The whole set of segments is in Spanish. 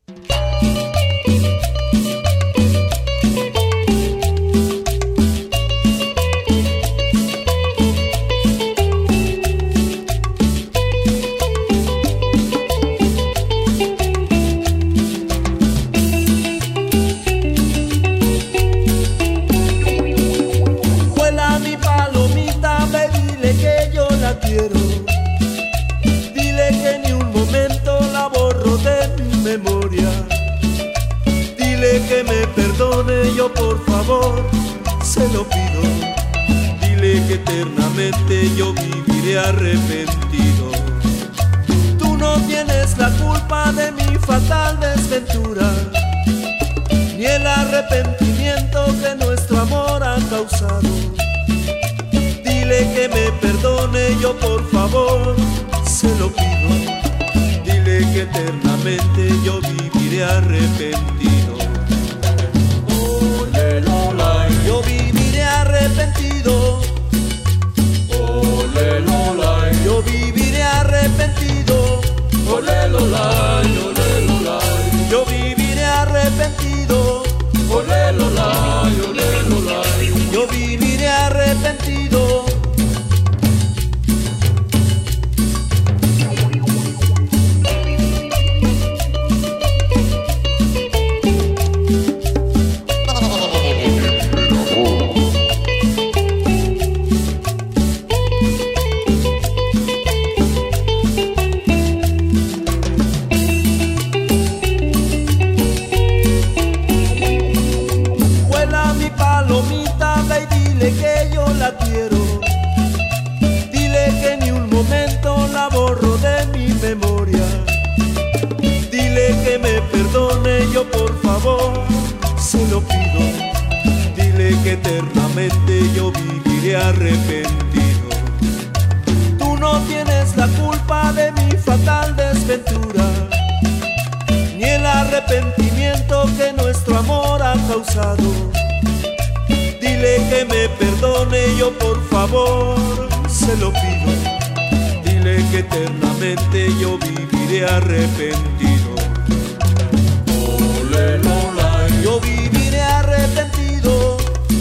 Dile que ni un momento la borro de mi memoria. Dile que me perdone, yo por favor se lo pido. Dile que eternamente yo viviré arrepentido. Tú no tienes la culpa de mi fatal desventura, ni el arrepentimiento que nuestro amor ha causado. Dile que me perdone, yo por favor se lo pido. Dile que eternamente yo viviré arrepentido. Ole lola, yo viviré arrepentido. ole lola, yo viviré arrepentido. ole lola, ole lola, yo viviré arrepentido. ole lola, ole lola, yo viviré arrepentido. Palomita, ve y dile que yo la quiero. Dile que ni un momento la borro de mi memoria. Dile que me perdone, yo por favor se lo pido. Dile que eternamente yo viviré arrepentido. Tú no tienes la culpa de mi fatal desventura, ni el arrepentimiento que nuestro amor ha causado. Dile que me perdone, yo por favor se lo pido. Dile que eternamente yo viviré arrepentido. ole lola, yo viviré arrepentido.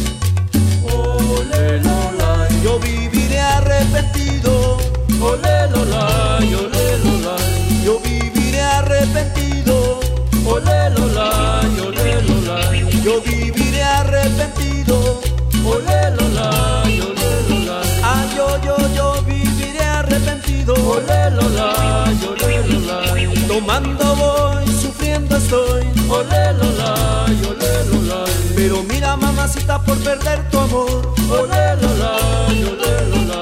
ole lola, yo viviré arrepentido. ole lola, ole lola, yo viviré arrepentido. ole lola, ole lola, yo viviré arrepentido. ole lola, ole lola, Ah, yo viviré arrepentido. ole lola, ole lola, Tomando voy, sufriendo estoy. ole lola, ole lola, Pero mira, mamacita, por perder tu amor, ole lola, ole lola.